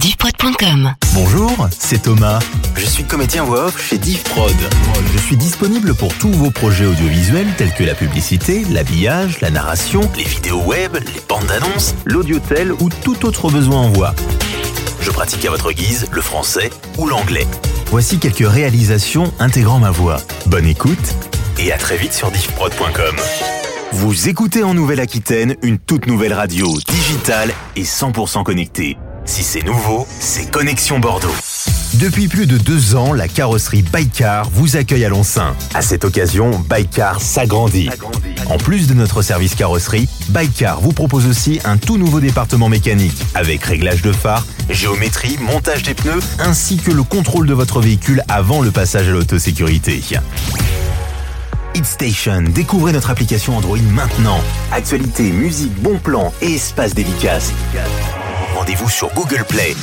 divprod.com. Bonjour, c'est Thomas. Je suis comédien voix off chez DivProd. Je suis disponible pour tous vos projets audiovisuels tels que la publicité, l'habillage, la narration, Les vidéos web, les bandes annonces. l'audiotel ou tout autre besoin en voix. Je pratique à votre guise le français ou l'anglais. Voici quelques réalisations intégrant ma voix. Bonne écoute. Et à très vite sur divprod.com. Vous écoutez en Nouvelle-Aquitaine une toute nouvelle radio, digitale et 100% connectée. Si c'est nouveau, c'est Connexion Bordeaux. Depuis plus de 2 ans, la carrosserie Baïkar vous accueille à Lonsin. À cette occasion, Baïkar s'agrandit. En plus de notre service carrosserie, Baïkar vous propose aussi un tout nouveau département mécanique avec réglage de phare, Géométrie, montage des pneus. ainsi que le contrôle de votre véhicule avant le passage à l'autosécurité. HitStation, découvrez notre application Android maintenant. Actualité, musique, bons plans et espace dédicace. Rendez-vous sur Google Play.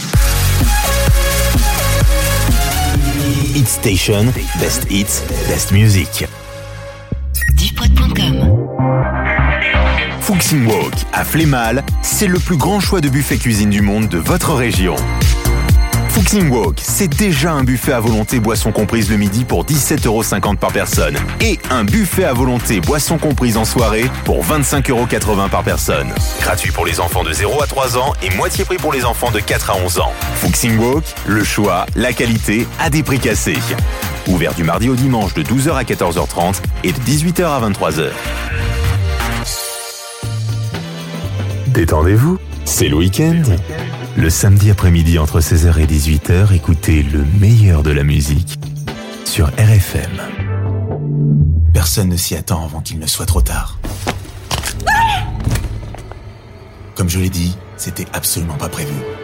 HitStation, best hits, best music. divprod.com. Fuxing Walk à Flémal, c'est le plus grand choix de buffet cuisine du monde de votre région. Fuxing Walk, c'est déjà un buffet à volonté boissons comprises le midi pour 17,50€ par personne et un buffet à volonté boissons comprises en soirée pour 25,80€ par personne. Gratuit pour les enfants de 0 à 3 ans et moitié prix pour les enfants de 4 à 11 ans. Fuxing Walk, le choix, la qualité à des prix cassés. Ouvert du mardi au dimanche de 12h à 14h30 et de 18h à 23h. Détendez-vous, c'est le week-end. Le samedi après-midi entre 16h et 18h, écoutez le meilleur de la musique sur RFM. Personne ne s'y attend avant qu'il ne soit trop tard. Comme je l'ai dit, c'était absolument pas prévu.